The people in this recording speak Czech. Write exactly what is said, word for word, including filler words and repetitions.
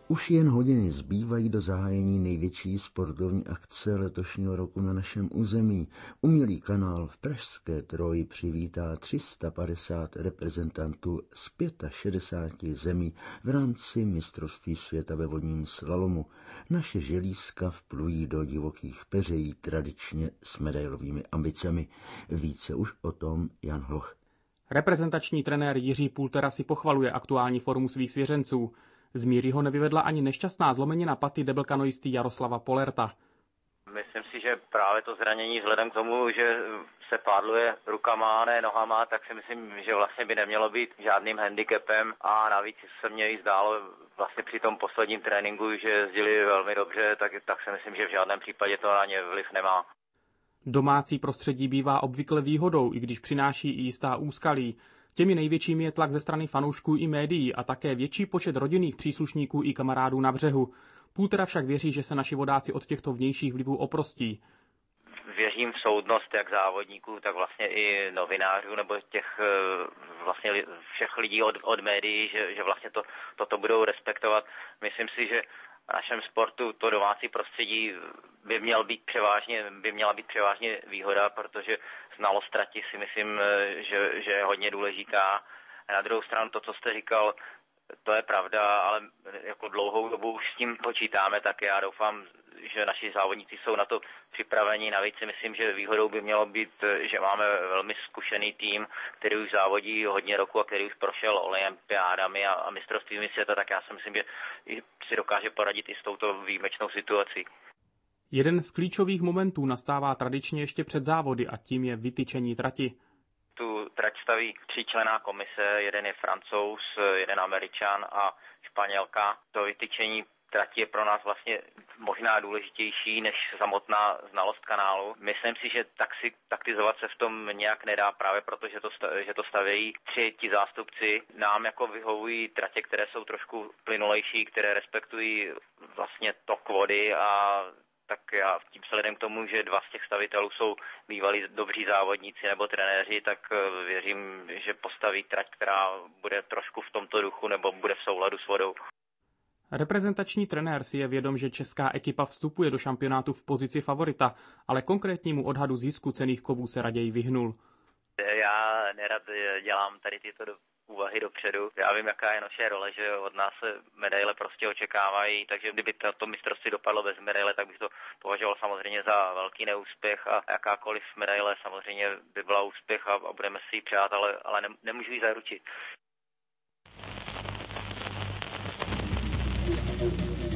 Už jen hodiny zbývají do zahájení největší sportovní akce letošního roku na našem území. Umělý kanál v pražské Troji přivítá tři sta padesát reprezentantů z šedesáti pěti zemí v rámci mistrovství světa ve vodním slalomu. Naše želízka vplují do divokých peřejí tradičně s medailovými ambicemi. Více už o tom Jan Hloch. Reprezentační trenér Jiří Pultera si pochvaluje aktuální formu svých svěřenců. Z míry ho nevyvedla ani nešťastná zlomenina paty debelkanoisty Jaroslava Polerta. Myslím si, že právě to zranění vzhledem k tomu, že se pádluje rukama, ne nohama, tak si myslím, že vlastně by nemělo být žádným handicapem a navíc se mně i zdálo vlastně při tom posledním tréninku, že jezdili velmi dobře, tak, tak si myslím, že v žádném případě to na ně vliv nemá. Domácí prostředí bývá obvykle výhodou, i když přináší i jistá úskalí. Těmi největšími je tlak ze strany fanoušků i médií a také větší počet rodinných příslušníků i kamarádů na břehu. Pultera však věří, že se naši vodáci od těchto vnějších vlivů oprostí. Věřím v soudnost jak závodníků, tak vlastně i novinářů nebo těch vlastně všech lidí od, od médií, že, že vlastně to, toto budou respektovat. Myslím si, že v našem sportu to domácí prostředí by měl být převážně, by měla být převážně výhoda, protože znalost trati si myslím, že, že je hodně důležitá. A na druhou stranu to, co jste říkal, to je pravda, ale jako dlouhou dobu už s tím počítáme, tak já doufám, že naši závodníci jsou na to připraveni. Navíc si myslím, že výhodou by mělo být, že máme velmi zkušený tým, který už závodí hodně roku a který už prošel olympiádami a, a mistrovstvími světa, tak já si myslím, že si dokáže poradit i s touto výjimečnou situací. Jeden z klíčových momentů nastává tradičně ještě před závody a tím je vytyčení trati. Tu trať staví tříčlenná komise, jeden je Francouz, jeden Američan a Španělka. To vytyčení trati je pro nás vlastně možná důležitější než samotná znalost kanálu. Myslím si, že taxi, taktizovat se v tom nějak nedá právě proto, že to, že to stavějí tři ti zástupci. Nám jako vyhovují tratě, které jsou trošku plynulejší, které respektují vlastně tok vody a tak já tím vzhledem k tomu, že dva z těch stavitelů jsou bývalí dobří závodníci nebo trenéři, tak věřím, že postaví trať, která bude trošku v tomto duchu nebo bude v souladu s vodou. Reprezentační trenér si je vědom, že česká ekipa vstupuje do šampionátu v pozici favorita, ale konkrétnímu odhadu zisku cenných kovů se raději vyhnul. Já nerad dělám tady tyto do... úvahy dopředu. Já vím, jaká je naše role, že od nás se medaile prostě očekávají, takže kdyby to, to mistrovství dopadlo bez medaile, tak bych to považoval samozřejmě za velký neúspěch a jakákoliv medaile samozřejmě by byla úspěch a, a budeme si ji přát, ale, ale ne, nemůžu ji zaručit.